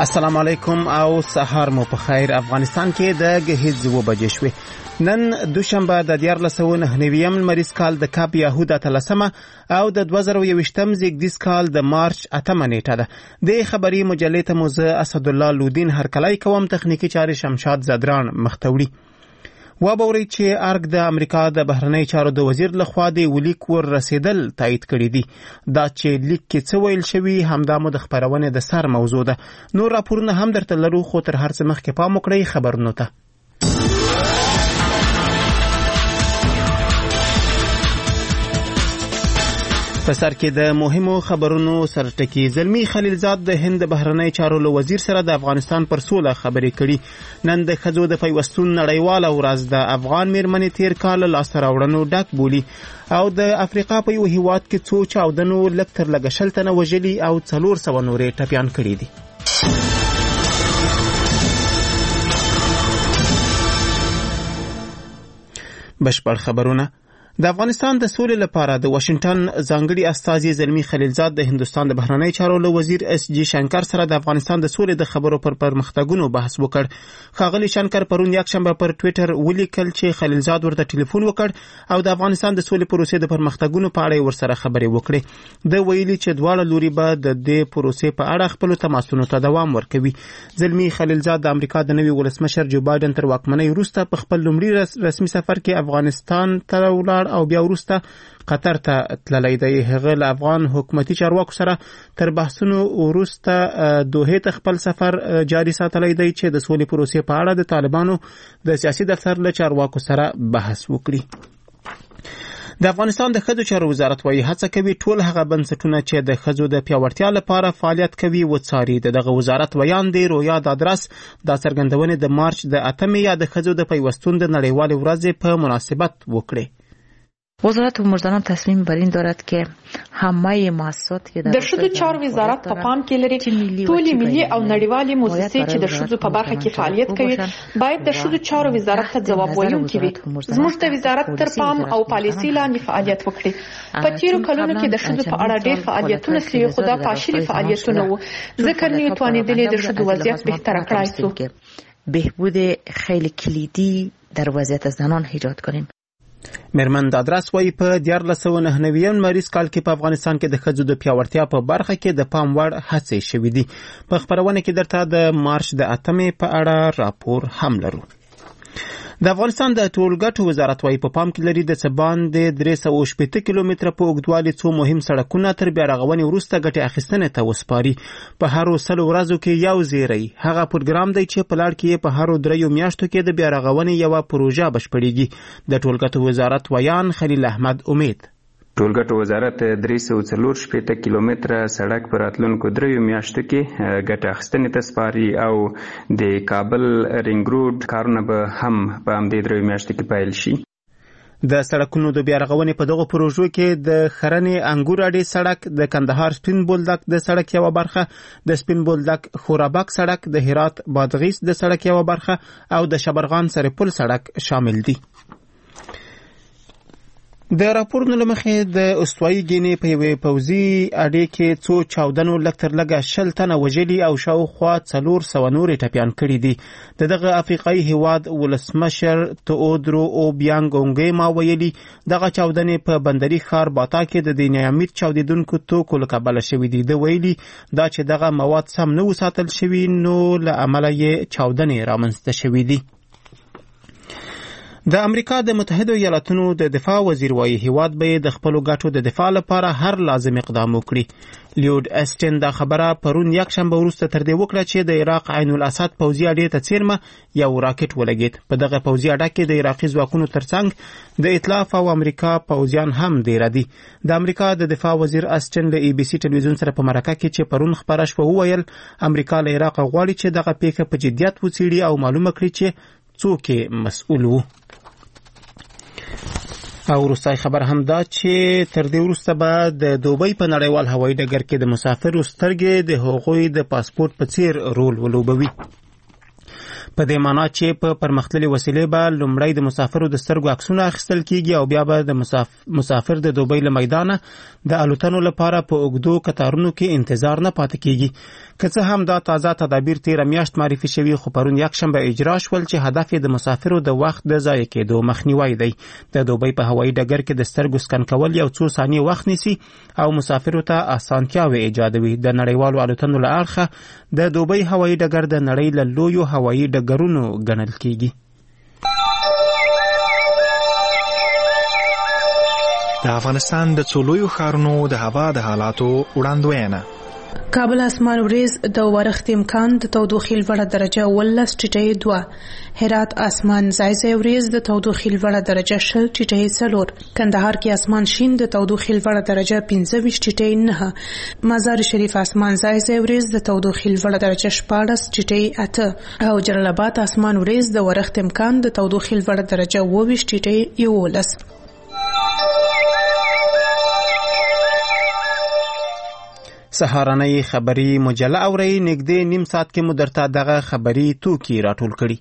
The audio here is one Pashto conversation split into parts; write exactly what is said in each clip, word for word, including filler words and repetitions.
السلام علیکم او سهار مو په خیر. افغانستان کې د ګهیځ و بجې شوې. نن دوشنبه د دیارلس سوه نهه نوي لمریز کال د کاپ یهود اتلسمه او د دوه زره یوویشتم زیږدیز کال د مارچ اتمه نیټه ده. د خبري مجلې ته موزه اسدالله لودین هرکلی کوم، تخنیکی چارې شمشاد زدران مختوړي. و باوري چې ارګ د امریکا د بهرنی چارو د وزیر لخوا د ولیک ور رسیدل تایید کړی دی. دا چې لیک کې څه ویل شوی همدا مو د خبرونه د سر موضوع ده. نور راپورونه هم درته لرو، خو تر هر څه مخکې پام وکړئ خبرونو ته. په سر کې د مهمو خبرونو سرټکی. زلمی خلیلزاد د هند بهرنی چارو له وزیر سره د افغانستان پر سوله خبرې کړي. نن د ښځو د پیوستون نړیواله ورځ د افغان میرمنې تیر کال لاسته راوړنو ډک بولي او د افریقا په یو هیواد کې څو چاودنو لږ تر لږه شل تنه وژلي او څلور سوه نورې ټپیان کړي دي. بشپړ خبرونه. د افغانستان د سولې لپاره د واشنگټن ځانګړي استازي زلمی خلیلزاد د هندستان د بهرنی چارو له وزیر اس جی شنکر سره د افغانستان د سولې د خبرو پر پرمختګونو بحث وکړ. ښاغلي شنکر پرون یکشنبه پر ټویټر ولیکل چې خلیلزاد ورته ټلیفون وکړ او د افغانستان د سولې پروسې د پرمختګونو په اړه ورسره خبرې وکړې. د ویلي چې دواړه لوري به د دې پروسې په اړه خپل تماسونو ته دوام ورکوي. زلمی خلیلزاد د امریکا د نوي ولسمشر جو بایدن تر واکمنۍ وروسته په خپل لومړي رسمي سفر کې افغانستان ته ولاړ او بیا وروسته قطر ته تللی دی. هغه له افغان حکومتي چارواکو سره تر بحثونو وروسته دوحې ته خپل سفر جاري ساتلی دی چې د سولې پروسې په اړه د طالبانو د سیاسي دفتر له چارواکو سره بحث وکړي. د افغانستان د ښځو چارو وزارت وايي هڅه کوي ټول هغه بنسټونه چې د ښځو د پیاوړتیا لپاره فعالیت کوي وڅاري. دغه وزارت ویان دی رویا دادرس دا څرګندونې د مارچ د اتمې یا د ښځو د پیوستون د نړیوالې ورځې په مناسبت وکړي. وزارت مجددا تصمیم بر این دارد که همه مؤسسات که د شذو چارو وزارت په پام کې لري ټولې ملي او نړیوالې مؤسسې چې د شذو په برخه کې فعالیت کوي باید د شذو چارو وزارت ته ځواب ویونکي وي. زموږ د وزارت تر پام او پالیسي لاندې فعالیت وکړي. په تیرو کلونو کې د شذو په اړه ډېر فعالیتونه سوي، خو دا پاشلي فعالیتونه وو ځکه نه توانېدلې د شذو وضعیت بهتر کړای شو. بهبود خیلی کلیدی در وضعیت زنان ایجاد کنیم. میرمن دادرس وايي په دیارلس سوه نهه نوي لمریز کال کې په افغانستان کې د ښځو د پیاوړتیا په برخه کې د پام وړ هڅې شوې دي. په خبرونه کې درته د مارچ د اتمې په اړه راپور هم لرو. د افغانستان د ټولګټو وزارت وايي په پام کې لري د څه باندې درې سوه شپېته کیلومتره په اوږدوالي څو مهم سړکونه تر بیا رغونې وروسته ګټې اخیستنې ته وسپاري. په هرو سلو ورځو کې یو زیری هغه پروګرام دی چې په لړ کې په هرو دریو میاشتو کې د بیا رغونې یوه پروژه بشپړېږي. د ټولګټو وزارت ویان خلیل احمد امید. ټولګټو وزارت درې سوه څلور شپېته کیلومتره سړک په راتلونکو دریو میاشتو کې ګټه اخیستنې ته سپاري او د کابل رینګ روډ کارونه به هم په همدې دریو میاشتو کې پیل شي. د سړکونو د بیا رغونې په دغو پروژو کې د خرنې انګور اډې سړک، د کندهار سپین بولدک د سړک یوه برخه، د سپین بولدک خورابک سړک، د هرات بادغیس د سړک یوه برخه او د شبرغان سرپل سړک شامل دي. د راپورونو له مخې د استوایي ګینې په یوې پوځي اډې کې څو چاودنو لږ تر لږه شل تنه وژلي او شاوخوا څلور سوه نورې ټپیان کړي دي. د دغه افریقایي هیواد ولسمشر تئودرو اوبیانګ اونګیما ویلي دغه چاودنې په بندري ښار باتا کې د دینامیت چاودېدونکو توکو له کبله شوي دي. د ویلي دا چې دغه مواد سم نه وساتل شوي نو له امله یې چاودنې رامنځته شوي دي. د امریکا د متحده ایالاتونو د دفاع وزیر وايي هیواد به د خپلو ګټو د دفاع لپاره هر لازم اقدام وکړي. لیود اسټن دا خبره پرون یکشنبه وروسته تر دې وکړه چې د عراق عین الاسد پوځي اډې ته څیرمه یو راکټ ولګېد. په دغه پوځي اډه کې د عراقي ځواکونو ترڅنګ د ائتلاف او امریکا پوځیان هم دیره دي. د امریکا د دفاع وزیر اسټن له ای بي سي ټلویزیون سره په مرکه کې چې پرون خبره شوه وویل امریکا له عراق غواړي چې دغه پیښه په جدیت وڅېړي او معلومه کړي چې څوک یې مسؤل وو. او وروستی خبر هم دا چې تر دې وروسته به د دوبۍ په نړیوال هوایي ډګر کې د مسافرو سترګې د هغوی د پاسپورت په څیر رول ولوبوي. په دې معنی چې په پرمختللي وسیلې به لومړی د مسافرو د سترګو عکسونه اخیستل کیږي او بیا به د مسافر د دوبۍ له میدانه د الوتنو لپاره په اوږدو کتارونو کې انتظار نه پاتې کیږي. که څه هم دا تازه تدابیر تیره میاشت معرفي شوي خو پرون یکشنبه اجرا شول چې هدف یې د مسافرو د وخت د ضایع کېدو مخنیوی دی. د دوبۍ په هوایي ډګر کې د سترګو سکن کول یو څو ثانیې وخت نیسي او مسافرو ته اسانتیاوې ایجادوي. د نړیوالو الوتنو له اړخه د دوبۍ هوایي ډګر د نړۍ له لویو هوایي ډګرونو ګڼل کیږي. د افغانستان د څو لویو ښارونو د هوا د حالاتو وړاندوینه. کابل اسمان وریز د ورښت امکان د تودوخې لوړه درجه ولس ټیټه دوه. هرات اسمان ځای ځای وریز د تودوخې لوړه درجه شل ټیټه څلور. کندهار کې اسمان شین د تودوخې لوړه درجه پنځه ویشت ټیټه نه. مزار شریف اسمان ځای ځای وریز د تودوخې لوړه درجه شپاړس ټیټه اته او جلال آباد اسمان وریز د ورښت امکان د تودوخې لوړه درجه اوه ویشت ټیټه یولس. سهارنۍ خبری مجله اورئ. نږدې نیم ساعت کې مو درته دغه خبری توکي راټول کړي.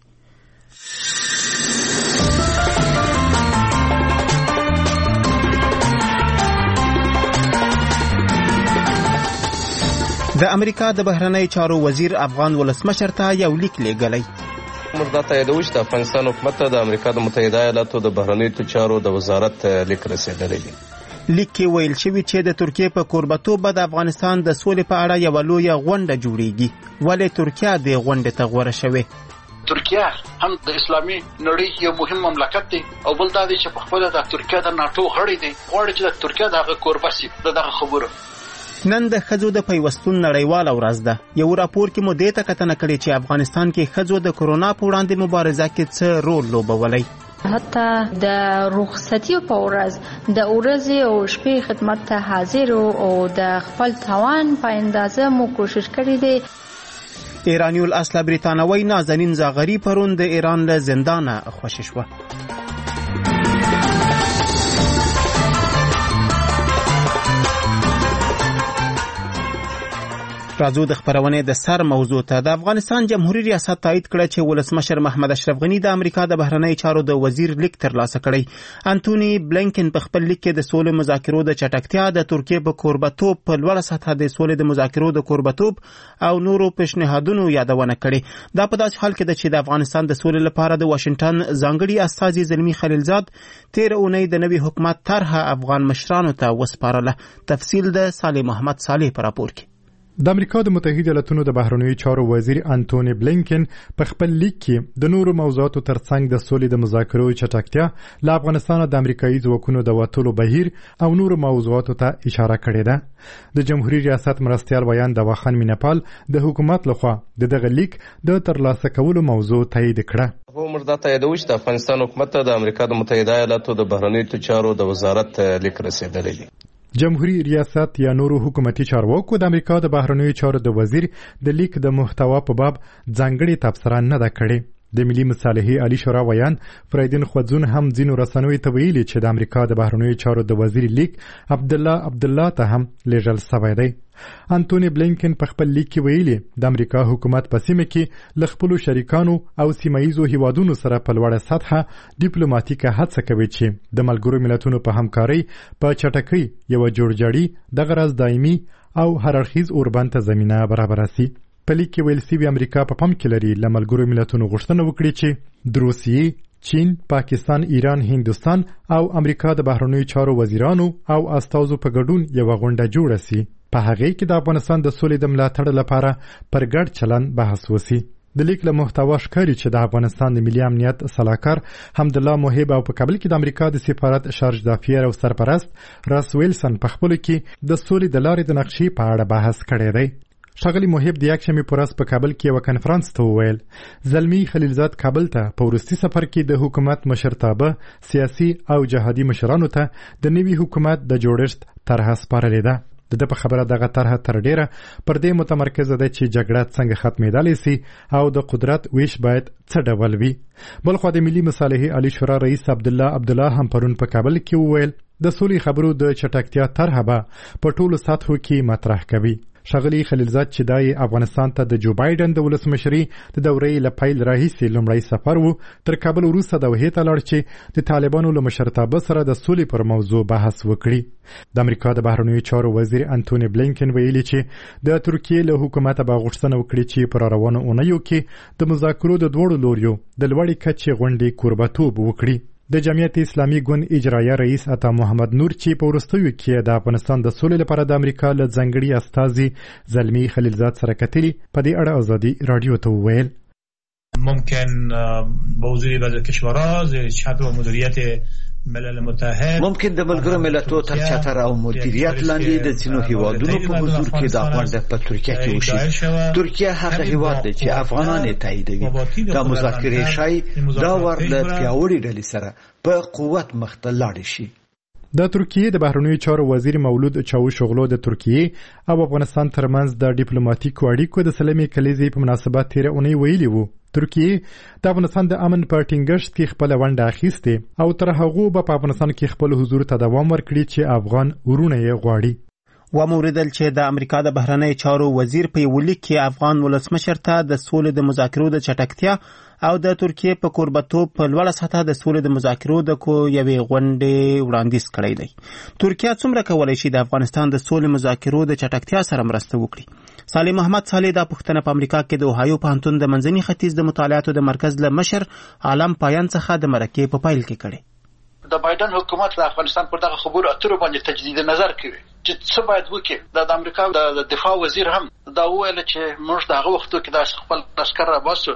د امریکا د بهرنۍ چارو وزیر افغان ولسمشر ته یو لیک لیږلی. موږ دا تاییدوو چې د افغانستان حکومت ته د امریکا د متحده ایالاتو د بهرنیو چارو د وزارت لیک رسېدلی دی. لیک کې ویل شوي چې د ترکیې په کوربتوب به د افغانستان د سولې په اړه یوه لویه غونډه جوړیږي. ولې ترکیه دې غونډې ته غوره شوې؟ ترکیه هم د اسلامي نړۍ یو مهم مملکت دی او بل دا دی چې په خپله د ترکیه د ناټو غړی دی، غواړي چې د ترکیه د هغه کوربه شي. د دغه خبرو نن د ښځو د پیوستون نړیواله ورځ ده. یو راپور کې مو دې ته کتنه کړې چې افغانستان کې ښځو د کرونا په وړاندې مبارزه کې څه رول لوبولی. حتی د رخصتي په ورځ د ورځې او شپې خدمت ته حاضر او د خپل توان په اندازه مو کوشش کړی دی. ایرانی الاصل بریتانوي نازنین زاغری پرون د ایران له زندانه خوشی شوه. راځو د خبرونې د سر موضوع ته. د افغانستان جمهوریت ریاست تایید کړه چې ولسمشر محمد اشرف غنی د امریکا د بهرنۍ چارو د وزیر لیک ترلاسه کړی. انټونی بلینکن په خپل لیک کې د سولې مذاکرو د چټکتیا، د ترکیې په کوربتوب په لوړه سطحه د سولې د مذاکرو د کوربتوب او نورو پیشنهادونو یادونه کړې. دا په داسې حال کې ده چې د افغانستان د سولې لپاره د واشنگټن ځانګړي استازي زلمی خلیلزاد تیر اونۍ د نوي حکومت طرحه افغان مشرانو ته وسپارله. تفصیل د صالح محمد صالح پر راپور کې. د امریکا د متحده ایالاتونو د بهرنیو چارو وزیر انټونی بلینکن په خپل لیک کې د نورو موضوعاتو ترڅنګ د سولې د مذاکرو چټکتیا، له افغانستان د امریکایي ځواکونو د وتلو بهیر او نورو موضوعاتو ته اشاره کړې ده. د جمهوریت ریاست مرستیال ویان د واخان مینپال د حکومت لخوا د دغه لیک د ترلاسه کولو موضوع تایید کړه. هو موږ دا تاییدوو چې د افغانستان حکومت ته د امریکا د متحده ایالاتو د بهرنیو چارو د وزارت لیک رسېدلی دی. جمهوریت ریاست یا نورو حکومتي چارواکو د امریکا د بهرنیو چارو د وزیر د لیک د محتوا په باب ځانګړي تبصره نه ده کړې. د ملي مصالحې عالی شورا ویان فریدین خوځون هم ځینو رسنیو ته ویلي چې د امریکا د بهرنیو چارو د وزیر لیک عبدالله عبدالله ته هم لیږل سوی دی. انټونی بلینکن په خپل لیک کې ویلي د امریکا حکومت په سیمه کې له خپلو شریکانو او سیمایي هیوادونو سره په لوړه سطحه ډیپلوماټیکه هڅه کوي چې د ملګرو ملتونو په همکارۍ په چټکۍ یو جوړجاړي د غرض دایمي او هررخیز اوربند ته زمینه برابره سي. په لیک کې ویل سوي امریکا په پام کې لري له ملګرو ملتونو غوښتنه وکړي چې د روسیې، چین، پاکستان، ایران، هندوستان او امریکا د بهرنیو چارو وزیرانو او استازو په ګډون یو غونډه جوړه سي. په هغه کې د افغانستان د سولې د ملاتړ لپاره پر ګډ چلن بحث وسی. د لیک له محتوا ښکاري چې د افغانستان د ملي امنیت سلاکار حمدالله محب او په کابل کې د امریکا د سفارت شارج دافیر او سرپرست راس ویلسن په خپل کې د سولې د لارې د نقشې په اړه بحث کړی دی. ښاغلي محب د یکشنبې په ورځ په کابل کې یو کنفرانس ته وویل زلمی خلیلزاد کابل ته په وروستي سفر کې د حکومت مشرتابه، سیاسي او جهادي مشرانو ته د نوي حکومت د جوړښت طرحه سپارلې ده. د ده په خبره دغه طرحه تر ډیره پر دې متمرکزه ده چې جګړه څنګه ختمېدلی سي او د قدرت ویش باید څه ډول وي. بلخوا د ملي مصالحې عالی شورا رئیس عبدالله عبدالله هم پرون په کابل کې وویل د سولې خبرو د چټکتیا طرحه به په ټولو سطحو کې مطرح کوي. ښاغلي خلیلزاد چې دا یې افغانستان ته د جو بایډن د ولسمشري د دورې له پیل راهیسې لومړی سفر و، تر کابل وروسته دوحې ته لاړ چې د طالبانو له مشرتابه سره د سولې پر موضوع بحث وکړي. د امریکا د بهرنیو چارو وزیر انټونی بلینکن ویلي چې د ترکیې له حکومته به غوښتنه وکړي چې پر روانو اونیو کې د مذاکرو د دوړو لوریو د لوړې کچې غونډې کوربتوب وکړي. د جمعیت اسلامي ګوند اجرایه رئیس عطا محمد نور چې په وروستیو کې د افغانستان د سولې لپاره د امریکا له ځانګړي استازي زلمي خلیلزاد سره کتلي، په دې اړه ازادي رادیو ته وویل ممکن با حضور بعضی کشورها زیر چتر و مدیریت ملل متحد ممکن د ملګرو ملتونو تر چتر او مدیریت لاندې د ځینو هیوادونو په حضور کې د غونډه په ترکیه کې وشي. ترکیه هغه هیواد دی چې افغانان یې تاییدوي. دا مذاکرې شای دا ور له پیاوړي ډلې سره په قوت مخ ته لاړ شي. د ترکیې د بهرنیو چارو وزیر مولود چاوشوغلو د ترکیې او افغانستان ترمنځ د ډیپلوماټیکو اړیکو د سلمې کلیزې په مناسبت تیر اونۍ ویلي وو ترکیې د افغانستان د امن په ټینګښت کې خپل ونډه اخیستې او تر هغه به په افغانستان کې خپل حضور ته دوام ورکړي چې افغان ورونه یې غواړي. و موردل چې د امریکا د بهرنی چارو وزیر په یو لیک کې افغان ولسمشر ته د سولې د مذاکرو د چټکتیا او د ترکیې په کوربتوب په لوړه سطح د سولې د مذاکرو د کو یوې غونډې وړاندیز کړی دی. ترکیه څومره کولی شي د افغانستان د سولې مذاکرو د چټکتیا سره مرسته وکړي؟ صالح محمد صالح دا پوښتنه په امریکا کې د اوهایو پوهنتون د منځني ختیځ د مطالعاتو د مرکز له مشر عالم پایان څخه د مرکې په پیل کې کړي. د بایدن حکومت د افغانستان پر دغه خبرو اترو باندې تجدید نظر کوي چې څه باید وکړي. د امریکا د دفاع وزیر هم دا وویل چې موږ د هغه وختو کې د خپل عسكر راباسو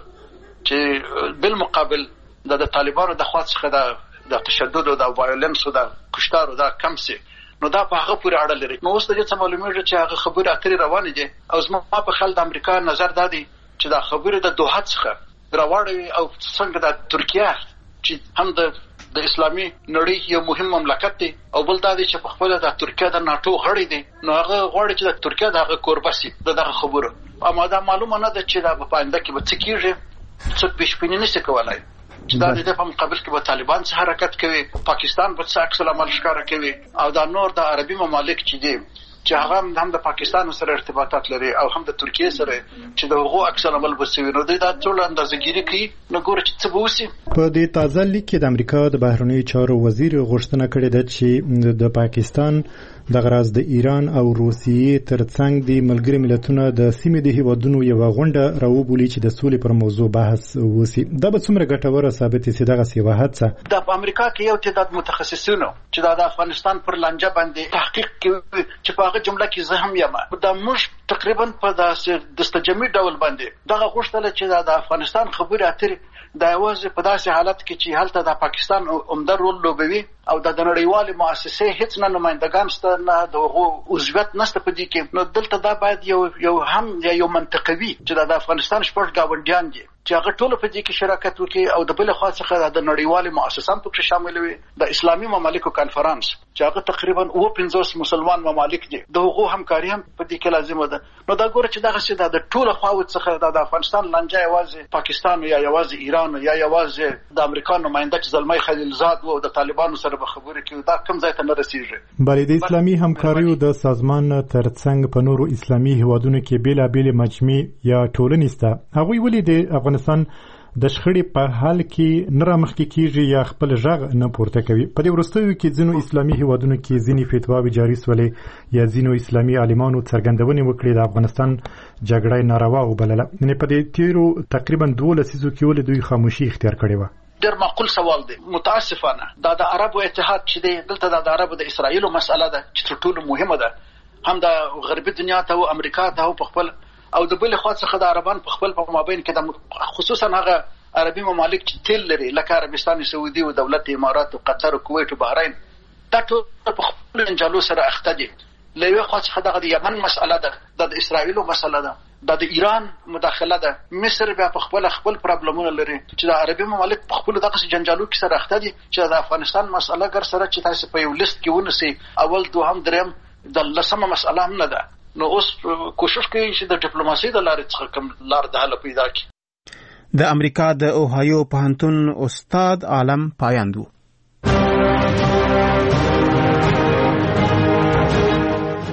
چې بالمقابل د طالبانو د خوا څخه د تشدد او د وایولنس او د کشتارو دا کم سي، نو دا په هغه پورې اړه لري. نو اوس د دې څه معلومیږي چې هغه خبرې اترې روانې دي او زما په خیال د امریکا نظر دا دی چې دا خبرې د دوحه څخه راوړوي او څنګه د ترکیه چې هم د د اسلامي نړۍ یو مهم مملکت دی او بل دا دی چې په خپل د ترکیه د ناتو غړی دی، نو هغه غواړي چې د ترکیه دغه کوربسي دغه خبره اما دا معلومه نه ده چې دا په آینده کې به څه کیږي، څه پیشبینی نشي کولای چې دا د په مقابل کې به طالبان څه حرکت کوي، پاکستان به څه عکس العمل ښکاره کوي او دا نور د عربي ممالک چې دي چې هغه هم د پاکستان سره ارتباطات لري او هم د ترکیه سره چې د هغو عکس العمل بسوي، نو دا ټول اندازه‌ګیري کوي. نو ګوره چې څه به وشي. په دې تازه لیک کې د امریکا د بهرنیو چارو وزیر غوښتنه کړې ده چې د پاکستان د غراز د ایران او روسیې ترڅنګ د ملګري ملتونو د سیمې د هیوادونو یو غونډه راوبولي چې د سولې پر موضوع بحث وشي. دا به څومره ګټوره ثابت شي دغه سی وهڅه د امریکا کې یو تعداد متخصصینو چې د افغانستان پر لانجه باندې تحقیق کوي چې په هغه جمله کې زه هم یم دا موږ تقریبا په داسې دستجمعي ډول باندې دغه غوښتل چې د افغانستان خبرې اترې دا یوازې په داسې حالت کې چې هلته د پاکستان عمده رول لوبوي او د نړیوالې مؤسسې هیڅ نه نمائندګان شته نه د هغو عضویت نشته په دې کې، نو دلته دا باید یو یو هم یا یو منطقوي چې د افغانستان شپږ ګاونډیان دي چې هغه ټول په دې کې شراکت وکړي او د بل خوا څخه د نړیوالې مؤسسان پکې شامل وي. د اسلامي ممالکو کانفرنس چې هغه تقریبا اوه پنځوس مسلمان ممالک دي د هغو همکاري هم په دې کې لازمه ده. نو دا ګوره چې دغه څه د ټول خواو څخه د افغانستان لانجه یوازې پاکستان یا یوازې ایران یا یوازې د امریکا نماینده چې زلمي خلیلزاد او د طالبانو سره به خبرې کوي دا کم ځای ته نه رسیږي. بلې د اسلامي همکاریو د سازمان ترڅنګ په نورو اسلامي هیوادونو کې بیلابېلې مجمع یا ټولنې شته، هغوی ولې د افغانستان د شخړې په حل کې نه رامخکې کیږي یا خپل غږ نه پورته کوي؟ په دې وروستیو کې ځینو اسلامي هیوادونو کې ځینې فتواوې جاري سولې یا ځینو اسلامي عالمانو څرګندونې وکړې د افغانستان جګړه ناروا وبلله. یعنې په دې تیرو تقریبا دوه لسیزو کې ولې دوی خاموشي اختیار کړې وه؟ ډېر معقول سوال دی. متاسفانه دا د عربو اتحاد چې دی دلته د عربو د اسرائیلو مسأله ده چې تر ټولو مهمه ده، هم د غربي دنیا ته او امریکا ته او په خپل او د بل خوا څخه د عربان په خپل په مابین کې د خصوصا هغه عربي ممالک چې تیل لري لکه عربستان سعودي او دولت امارات او قطر او کویت او بحرین دا ټول په خپل انجالو سره اخته دي. له یو خوا څخه دغه د یمن مسأله ده، د اسرائیلو مسأله ده، د ایران مداخله ده، مصر بیا په خپل خپل پرابلمونه لري چې د عربي ممالک په خپل دغه جنجالو کې سره اخته دي چې د افغانستان مسأله ګر سره چې تاسو په یو لیست کې ونسي اول دوهم دریم د لسمه مسأله هم نه ده. نو اوس کوشش کوي چې د ډیپلوماسي د لارې څخه کوم لار د حل پیدا کړي. د امریکا د اوهایو پوهنتون استاد عالم پایان وو.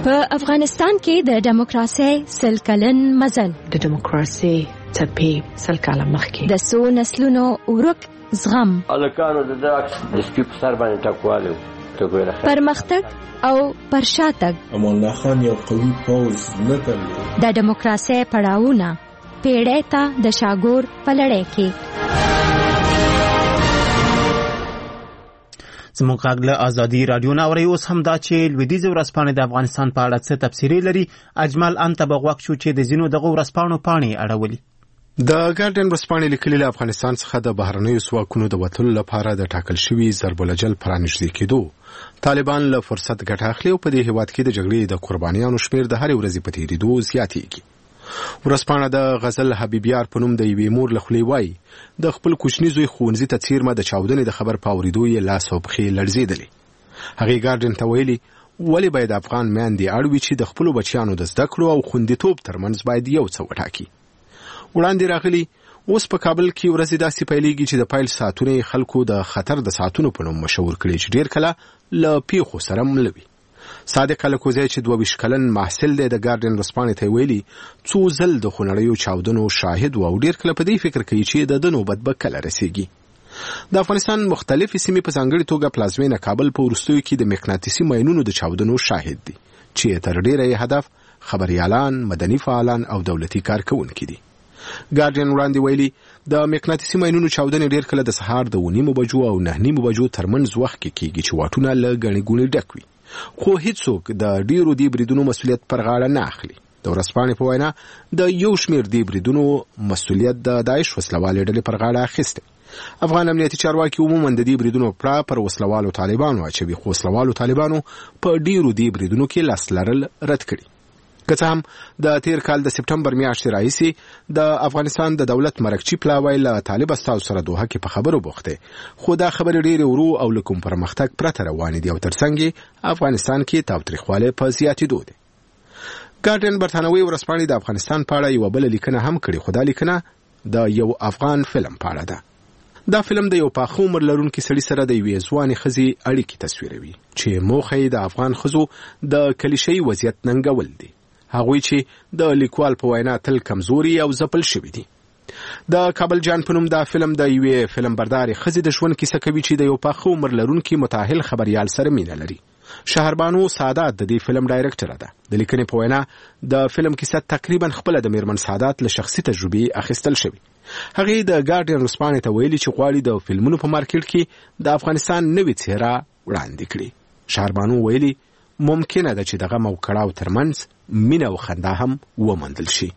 په افغانستان کې د دیموکراسي سل کلن مزل د دیموکراسي څپې سل کاله مخکې د څو نسلونو ورک زغم الکانو د داکس د سپیپ سر باندې ټکواله پرمختګ او پرشاتګ امان الله خان یو قوي پوځ نه درلود د دیموکراسي پړاوونه پیړۍ ته د شاګور په لړۍ کې زموږ غږ له ازادي رادیو نه اورئ. اوس هم دا چې لویدیځه ورځپاڼې د افغانستان په اړه څه تبصرې لري. اجمل ان ته به غوږ شو چې د ځینو دغو ورځپاڼو پاڼې اړولي. د ګارډین ورځپاڼې لیکلي له افغانستان څخه د بهرنیو ځواکونو د وتلو لپاره د ټاکل شوي ضرب الجل پرانیږدې کېدو طالبان له فرصت ګټه اخلي او په دې هیواد کې د جګړې د قربانیانو شمیر د هرې ورځې په تېرېدو زیاتېږي. ورځپاڼه د غزل حبیبیار په نوم د یوې مور له خولې وایي د خپل کوچني زوی ښوونځي ته څیرمه د چاودنې د خبر په اورېدو یې لاس او پښې لړزېدلې. هغې ګارډین ته ویلي ولې باید افغان میندې اړ وي چې د خپلو بچیانو د زده کړو او خوندیتوب ترمنځ باید یو څه وټاکي. وړاندې راغلي اوس په کابل کې ورځې داسې پیلېږي چې د پیل ساعتونه یې خلکو د خطر د ساعتونو په نوم مشهور کړي چې ډېر کله له پیښو سره مله وي. صادق الکوزی چې دوه ویشت کلن محصل دی د ګارډین ورځپاڼې ته ویلي څو ځل د خونړیو چاودنو شاهد و او ډېر کله په دې فکر کوي چې د ده نوبت به کله رسیږي. د افغانستان مختلفې سیمې په ځانګړې توګه پلازمینه کابل په وروستیو کې د مقناطیسي ماینونو د چاودنو شاهد دي چې تر ډېره یې هدف خبریالان، مدني فعالان او دولتي کارکوونکي دي. ګارډین وړاندې ویلي د مقناطیسي ماینونو چاودنې ډېر کله د سهار د اوه نیمو بجو او نه نیمو بجو ترمنځ وخت کې کېږي چې واټونه له ګڼې ګوڼې ډک وي، خو هیڅوک د ډیرو دې بریدونو مسؤلیت پر غاړه نه اخلي. د ورځپاڼې په وینا د یو شمېر دې بریدونو مسؤلیت د داعش وسلوالې ډلې پر غاړه اخیستی. افغان امنیتي چارواکي عموما د دې بریدونو پړه پر وسلوالو طالبانو اچوي، خو وسلوالو طالبانو په ډیرو دې بریدونو کې لاس لرل رد کړي. که څه هم د تیر کال د سپټمبر میاشتې راهیسې د افغانستان د دولت مرکچي پلاوی له طالب استازو سره دوحه کې په خبرو بوخت دی، خو دا خبرې ډېرې ورو او له کوم پرمختګ پرته روانې دي او ترڅنګ افغانستان کې تاوتریخوالی په زیاتېدو دی. ګارډین برتانوي ورځپاڼې د افغانستان په اړه یوه بله لیکنه هم کړې، خو دا لیکنه د یو افغان فلم په اړه ده. دا فلم د یو پاخه عمر لرونکي سړي سره د یوې ځوانې ښځې اړیکې تصویروي چې موخه یې د افغان ښځو د کلیشه‌ایي وضعیت ننګول دي، هغوی چې د لیکوال په وینا تل کمزوري او ځپل شوي دي. د کابل جان په نوم دا فلم د یوې فلم بردارې ښځې د ژوند کیسه کوي چې د یو پاخه عمر لرونکي متأهل خبریال سره مینه لري. شهربانو سعادت د دې فلم ډایرکټره ده. د لیکنې په وینا د فلم کیسه تقریبا خپله د میرمن سعادت له شخصي تجربې اخیستل شوي. هغې د ګارډین ورځپاڼې ته ویلي چې غواړي د فلمونو په مارکیټ کې د افغانستان نوې څېره وړاندې کړي. شهربانو ویلي ممکنه ده چې د غم او کړاو ترمنځ مینه او خندا هم وموندل شي.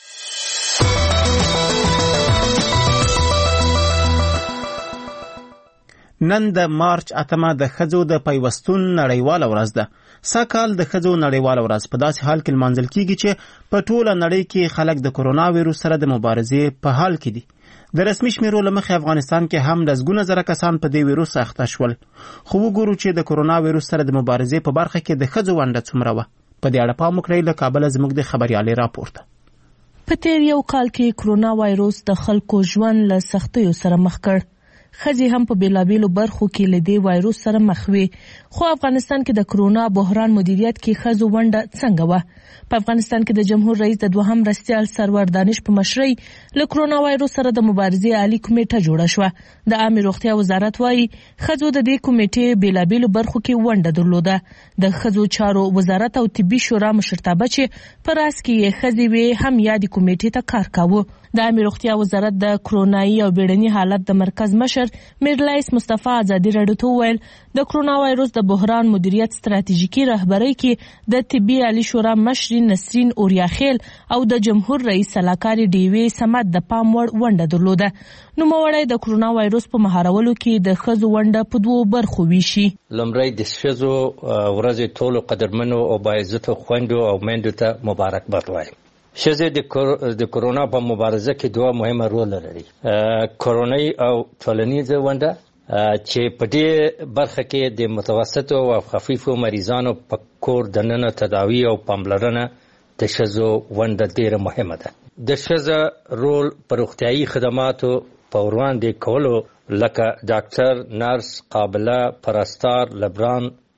نن د مارچ اتمه د ښځو د پیوستون نړیواله ورځ ده. سږکال د ښځو نړیواله ورځ په داسې حال کې لمانځل کیږي چې په ټوله نړۍ کې خلک د کرونا ویروس سره د مبارزې په حال کې دي. د رسمي شمیرو له مخې افغانستان کې هم لسګونه زره کسان په دې ویروس اخته شول، خو وګورو چې د کرونا ویروس سره د مبارزې په برخه کې د ښځو ونډه څومره وه. په دې اړه پام وکړئ. له کابله زموږ د خبریالۍ راپور ته. په تیر یو کال کې کرونا وایروس د خلکو ژوند له سختیو سره مخ کړ. ښځې هم په بیلابیلو برخو کې له دې وایروس سره مخ وي، خو افغانستان کې د کرونا بحران مدیریت کې ښځو ونډه څنګه وه؟ په افغانستان کې د جمهور رئیس د دوهم مرستیال سرور دانش په مشرۍ له کرونا وایروس سره د مبارزې عالی کمیټه جوړه شوه. د عامه روغتیا وزارت وايي ښځو د دې کمیټې بیلابیلو برخو کې ونډه درلوده. د ښځو چارو وزارت او طبي شورا مشرتابه چې په راس کې یې ښځې وې هم یادې کمیټې ته کار کاوه. د عامه روغتیا وزارت د کرونایي او بیړني حالت د مرکز مشر میرلایس مصطفی ازادي راډیو ته وویل د کرونا وایروس د بحران مدیریت ستراتیژیکي رهبرۍ کې د طبي عالی شورا مشر نسرین اوریاخیل او د جمهور رئیس سلاکاري ډیوی سمت د پام وړ ونډه درلوده. نوموړی د کرونا وایروس په مهارولو کې د ښځو ونډه په دوو برخو ویشي. لومړی د ښځو ورځې ټولو قدرمنو او باعزته خویندو او میندو ته مبارکباد وایم. ښځې د کرونا په مبارزه کې دوه مهمه رول لري، کورونایي او ټولنیزه ونډه، چې په دې برخه کې د متوسطو او خفیفو مریضانو په کور دننه تداوی او پاملرنه د ښځو ونډه ډیره مهمه ده. د ښځو رول په روغتیايي خدماتو په وړاندې کولو لکه ډاکټر، نرس، قابله، پرستار، لبران،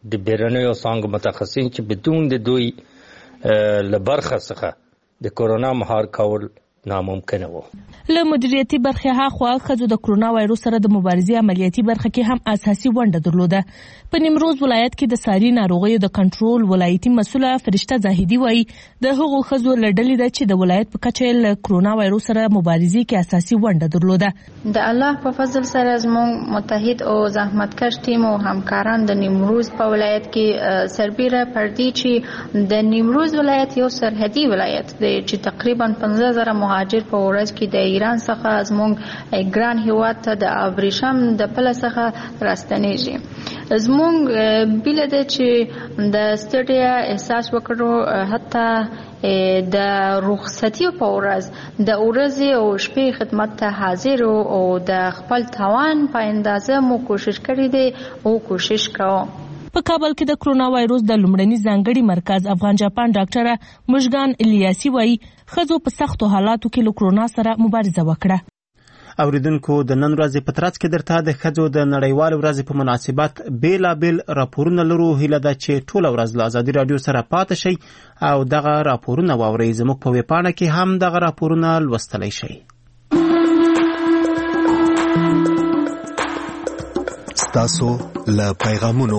د بیرنیو څانګو متخصصین چې بدون د دوی له برخه څخه د کرونا مهار کول ناممکنه و. له مدیریتي برخې هاخوا ښځو د کرونا وایروس سره د مبارزې عملیاتي برخه کې هم اساسي ونډه درلوده. په نیمروز ولایت کې د ساري ناروغیو د کنټرول ولایتي مسؤله فرشته زاهدي وایي د هغو ښځو له ډلې ده چې د ولایت په کچه له کرونا وایروس سره مبارزې کې اساسي ونډه درلوده. د الله په فضل سره زموږ متحد او زحمتکش ټیم او همکاران د نیمروز په ولایت کې سربیره پردي چې د نیمروز ولایت یو سرحدي ولایت دی چې تقریبا پنځه زره مهاجر په ورځ کې د ایران څخه زموږ ګران هیواد ته د ابریشم د پله څخه راستنیږي. زموږ بیله ده چې د ستړیا احساس وکړو، حتی د رخصتي په ورځ د ورځې او شپې خدمت ته حاضر او د خپل توان په اندازه مو کوشش کړی دی او کوشش کوو. په کابل کې د کرونا وایروس د لومړني ځانګړي مرکز افغان جاپان ډاکټره مشګان الیاسي وایي ښځو په سختو حالاتو کې له کرونا سره مبارزه وکړه. اوریدونکو د نن ورځې په ترڅ کې درته د ښځو د نړیوال ورځې په مناسبت بیلابیل راپورونه لرو. هیله ده چې ټوله ورځ له ازادي راډیو سره پاتې شئ او دغه راپورونه واورئ. زموږ په ویبپاڼه کې هم دغه راپورونه لوستلی شئ. ستاسو له پیغامونو.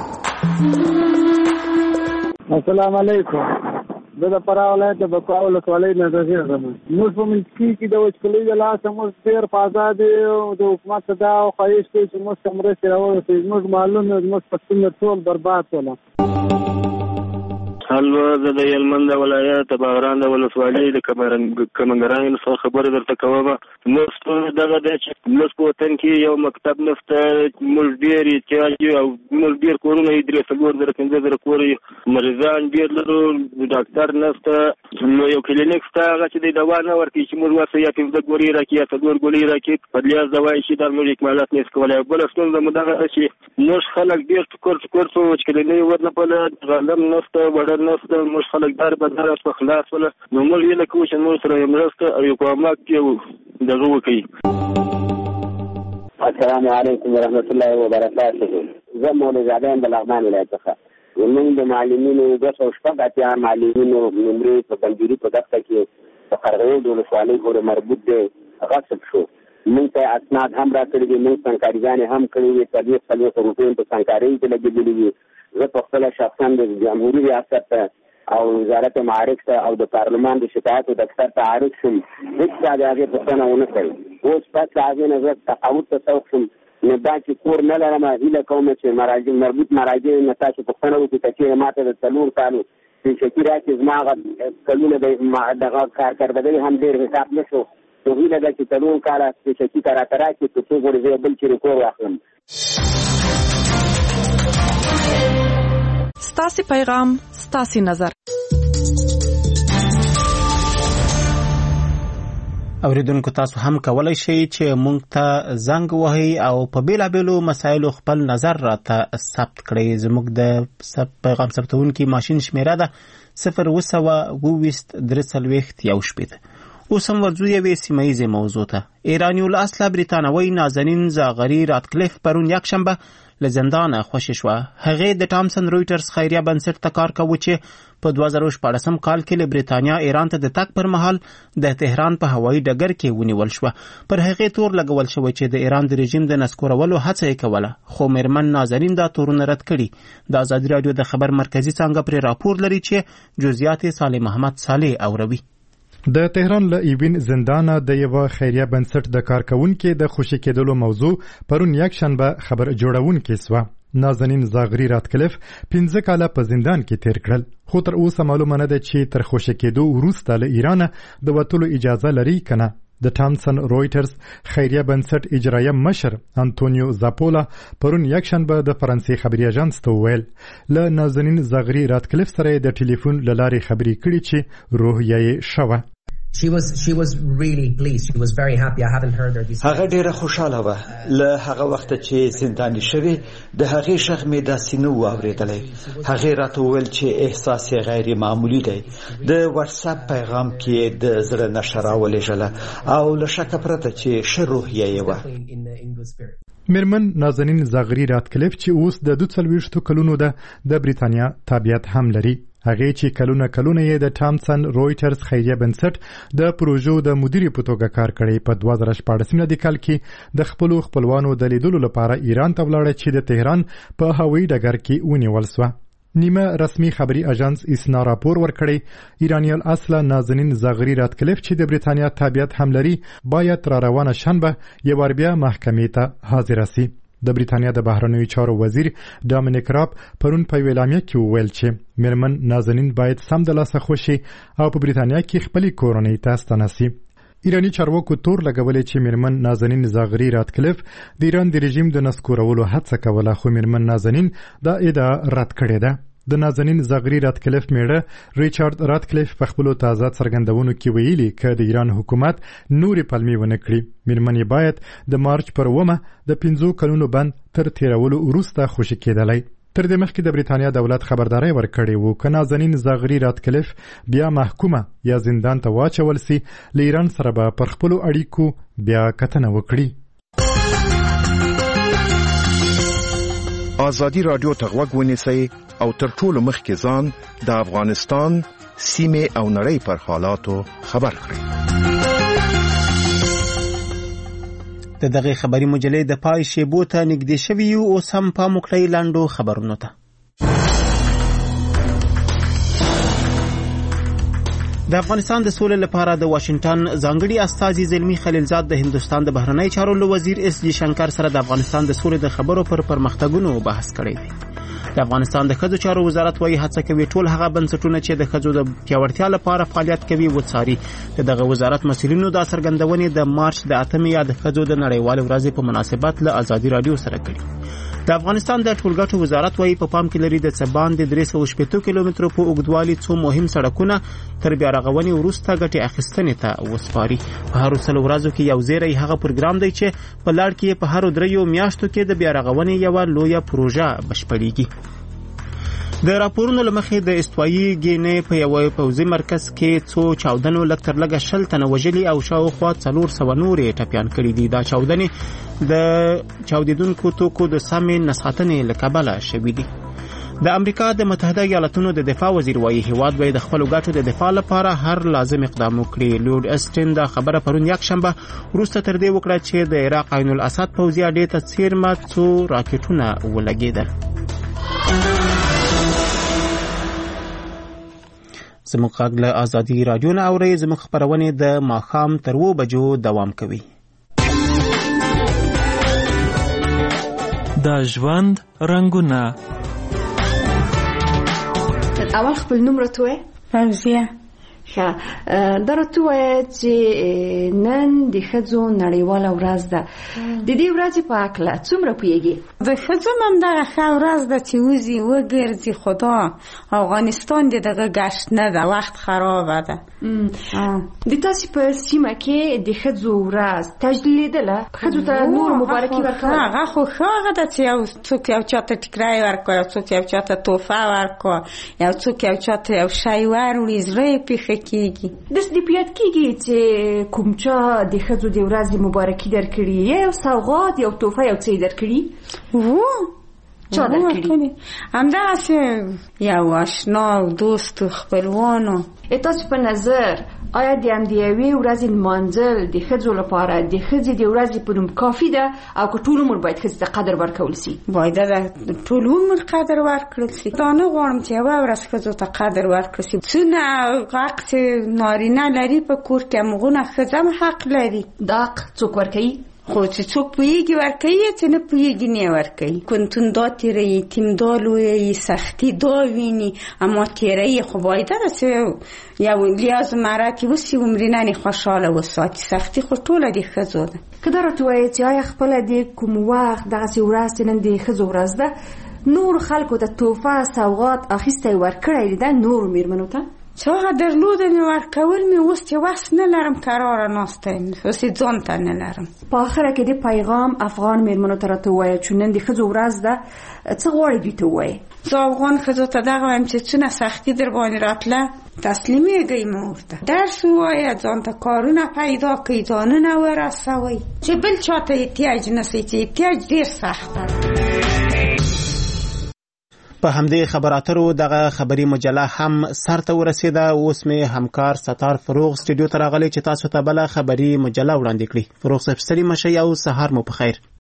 السلام علیکم. زه د فراه ولایت د بکواه ولسوالۍ نه نظیر یم. موږ په منځکي کې د وچکلۍ د لاسه موږ ډېر په ازادۍ د حکومت ته دا خواهش کوي چې موږ ته مرستې راورسوي. زموږ مالونه زموږ پسونه ټول برباد شول. هلو زه د هلمند ولایت د بغران د ولسوالۍ د کمنګرانو څخه خبره درته کوم. موږ دغه دی چې موږ په وطن کې یو مکتب نشته. موږ ډېر احتیاج یو او موږ ډېر کورونه یې درې څلور زره پنځه زره کور مریضان ډېر لرو. ډاکټر نشته. نو یو کلینیک شته هغه چې د دوا نه ورکوي چې موږ ورته یا پنځه ګولۍ راکړي یا څلور ګولۍ راکړي په لیاز دوا یې شي دا موږ اکمالات نه شو کولی. بله ستونزه مو دغه ده چې موږ خلک ډېر ټکور ټکور شو وچکلنۍ ورلپله غلم نشته وړه نشته. موږ خلک دار بدار په خلاص ولا نو موږ یې له کوم چې موږ سره یو مرسته او یو کومک کې دغه وکړي. السلام علیکم ورحمۃ اللہ وبرکاتہ. زه مولوی زاده یم د لغمان ولایت څخه. زموږ د معلمینو دوه سوه شپږ اتیا معلمینو نمرې په بندګیري په دښته کې په قرغیو د ولسوالۍ پورې مربوط دی غصب شو. موږ ته اسناد هم راکړي دي. موږ سنګکارګانې هم کړي وي. څلوېښت څلوېښت روپۍ په سنګکارۍ کې لګېدلي وي. زه په خپله شخصا د جمهوري ریاست ته او وزارت معارف ته او د پارلمان د شکایاتو دفتر ته عارض شوم. هېڅ چا د هغې پوښتنه ونه کړې. اوس پس د هغې نه زه تقاعد ته سوق شوم. نو دا چې کور نه لرم هیله کوم چې مراجع مربوط مراجع نه تاسو پوښتنه وکړي که چېرې ما ته د څلور کالو پیشکي راکړي. زما هغه کلونه د دغه کارکردګۍ هم ډېر حساب نه شو. نو هیله ده چې څلور کاله پیشکي ته راته راکړي که څو غواړي زه بل چېرې کور واخلم. ستاسې پیغام ستاسې نظر. اوریدونکو تاسو هم کولای شئ چې موږ ته زنګ وهئ او په بیلابیلو مسایلو خپل نظر راته ثبت کړئ. زموږ د پیغام ثبتونکي ماشین شمیره ده صفر اوه سوه اوویشت درې څلوېښت یو شپېته. اوس هم ورځو یوې سیمه ییزې موضوع ته. ایراني الاصله بریتانوۍ نازنین زاغري راتکلیف پرون یکشنبه له زندانه خوشې شوه. هغې د ټامسن رویټرز خیریه بنسټ ته کار کوي چې په دوه زره شپاړسم کال کې له بریتانیا ایران ته د تګ پر مهال د تهران په هوایي ډګر کې ونیول شوه. پر هغې تور لګول شوی چې د ایران د رژیم د نسکورولو هڅه یې کوله، خو میرمن نازنین دا تورونه رد کړي. د ازادي راډیو د خبر مرکزي څانګه پرې راپور لري چې جزئیات یې صالح محمد صالح اوروي. د تهران له ایوین زندانه د یو خیریه بنسټ د کارکونکو د خوشی کېدلو موضوع پرون یک شنبه خبر جوړونکې سوه. نازنین زاغري راتکلیف پنځه کاله په زندان کې تیر کړل، خو تر اوسه معلومه نه ده چې تر خوشی کېدو وروسته له ایران د وتلو اجازه لري کنه. د ټامسن رویټرز خیریه بنسټ اجرایه مشر انټونیو زاپولا پرون یک شنبه د فرانسې خبري اژانس ته وویل له نازنین زاغري راتکلیف سره د ټلیفون له لارې خبرې کړې چې روح یې شوه. She was she was really pleased. She was very happy. I haven't heard her this. هغه ډیره خوشاله وه. له هغه وخت چې زنداني شوی د هغې شغ مې داسې نه و اورېدلی. هغې راته وویل چې احساس یې غیر معمولي دی. د واتس اپ پیغام کې د زړه نښه راولېږله او له شکه پرته چې ښه روحیه یې وه. میرمن نازنین زاغري راتکلیف چې اوس د دوه څلوېښتو کلونو ده د بریتانیا تابعیت هم لري. هغه چې کلونه کلونه یې د ټامسن رویټرز خیریه بنسټ د پروژو د مدیرې په توګه کار کړی. په دوه زره شپاړس میلادي کال کې د خپلو خپلوانو د لیدلو لپاره ایران ته ولاړه چې د تهران په هوایي ډګر کې ونیول سوه. نیمه رسمي خبري اژانس اسنا راپور ورکړی ایرانی الاصل نازنین زاغري راتکلیف چې د بریتانیا تابعیت هم لري باید را روانه شنبه یو ور بیا محکمې ته حاضر شي. د بریتانیا د بهرنیو چارو وزیر ډامینیک راب پرون په اعلامیه کې وویل چې میرمن نازنین باید سمدلاسه خوشي او په بریتانیا کې خپل کورنۍ ته ستنه شي. ایرانی چارواکو تور لګولې چې میرمن نازنین زاغري راتکلیف د ایران د رژیم د نسکورولو هڅه کوله خو میرمن نازنین دا ادعا رد کړې ده. د نازنین زاغري راتکلیف میړه ریچارډ راتکلیف په خپلو تازه څرګندونو کې ویلي چې د ایران حکومت نورې پلمې ونه کړي. میرمنې باید د مارچ پر اوومه د پنځو کلونو بند تر تیرولو وروسته خوشي کېدلی. تر دې مخکې د بریتانیا دولت خبرداری ورکړې وو که نازنین زاغري راتکلیف بیا محکومه یا زندان ته واچول سي له ایران سره به پر خپلو اړیکو بیا کتنه وکړي. آزادي رادیو ته غوږ ونیسئ او تر ټولو مخکې ځان د افغانستان سیمې او نړۍ پر حالاتو خبر کړئ. د دغه خبري مجلې د پای شیبو ته نږدې شوي یو اوس هم پام وکړئ لاندو خبرونو ته. د افغانستان د سولې لپاره د واشنگټن ځانګړي استازي زلمی خلیلزاد د هندستان د بهرنی چارو وزیر اس جی شنکر سره د افغانستان د سولې د خبرو پر پرمختګونو بحث کړی دی. د افغانستان د ښځو چارو وزارت وايي هڅه کوي ټول هغه بنسټونه چې د ښځو د پیاوړتیا لپاره فعالیت کوي وڅاري. دغه وزارت مسؤلینو دا څرګندونې د مارچ د اتمې یا د ښځو د نړیوالې ورځې په مناسبت له ازادي رادیو سره کړي. د افغانستان د ټولګټو وزارت وايي په پام کې لري د څبان د درې سوه شپېته کیلومترو په اوږدوالي څو مهم سړکونه تر بیا رغونې وروسته ګټې اخیستنې ته وسپاري. په هرو څلو ورځو کې یو زیری هغه پروګرام دی چې په لړ کې په هرو دریو میاشتو کې د بیا رغونې یوه لویه پروژه بشپړېږي. د راپورونو لمخې د استوایي ګینې په یو پوځي مرکز کې څو چاودنو لږ تر لږه شل تنه وژلي او شاوخوا څلور سوه نورې ټپیان کړي دي. دا چاودنې د چاودېدونکو توکو د سمې نسخاتنې له کبله شوي دي. د امریکا د متحده ایالاتونو د دفاع وزیر وايي هیواد به د خپلو ګټو د دفاع لپاره هر لازم اقدام وکړي. لورد اسټن دا خبره پرون یکشنبه وروسته تر دې وکړه چې د عراق عین الاسد پوځي اډې ته څیرمه څو راکټونه ولګېدل. زموږ غږ له ازادي رادیو نه اورئ. زموږ خپرونې د ماښام تر اوو بجو دوام کوي. د ژوند رنګونه. اول خپل نوم راته وایه. فوزیه. ښه دا راته وایه چې نن د ښځو نړیواله ورځ ده. د دې ورځې په هکله څومره پوهېږې؟ د ښځو همدغه ښه ورځ ده چې وځي وګرځي. خدا افغانستان د دغه ګشت نه ده، وخت خرابه ده. د تاسې په سیمه کې د ښځو ورځ تجلیدله؟ ښځو ته نور مبارکي ورکول؟ هغه خو ښه هغه ده چې یو څوک یو چاته ټیکری ورکړه، یو څوک یو چاته تحفه ورکړه، یو څوک یو چاته یو شی وروړي، زړه یې پیښه کېږي. داسې دې په یاد کېږي چې کوم چا د ښځو د ورځې مبارکي درکړي، یا یو سوغات یو تحفه یو څه یې درکړي؟ وو چا درکړي؟ همدغسې یو اشنا او دوست و خپلوانو. تاسو په نظر آیا د همدې یوې ورځې لمانځل د ښځو لپاره د ښځې د ورځې په نوم کافي ده او که ټول عمر باید ښځې ته قدر ورکول سي؟ باید د ټول عمر قدر ورکړل سي. دا نه غواړم چې یوه ورځ ښځو ته قدر ورکړل سي. څونه حق چې نارینه لري په کور کې همغونه ښځه هم حق لري. دا حق څوک ورکوي؟ خو چې څوک پوهېږي ورکوي، چې نه پوهېږي نه ورکوي. کونتون دا تیروي، یتیم دا لویوي، سختي دا ویني، اما تیروي خو باید داسې یو لیاز مرکې وسي عمرینه خوشحاله وساتي. سختي خو ټوله د ښځو ده. که دا راته وایې چې آیا خپله د کوم وخت دغسې ورځ چې نن د ښځو ورځ ده نور خلکو ته تحفه سوغات اخیستی ورکړی ده نورو مېرمنو ته؟ چې هغه درلوده مې ورکول مې اوس چې وس نه لرم قراره ناسته یم اوس یې ځان ته نه لرم. په آخره کې د پیغام افغان میرمنو ته راته ووایه چې نن د ښځو ورځ ده څه غواړې دوی ته ووایې؟ زه افغان ښځو ته دغه وایم چې څونه سختي در باندې راتله تسلیمېږئ مه ورته درس ووایه ځان ته کارونه پیدا کړئ ځانونه ورسوئ چې بل چا ته احتیاج نسئ چې احتیاج ډېر سخته ده. په همدې خبراترو دغه خبري مجله هم سر ته ورسېده. اوس مې همکار ستار فروغ سټوډیو ته راغلی چې تاسو ته بله خبري مجله وړاندې کړي. فروغ صاحب ستړي مه شئ او سهار مو په خیر.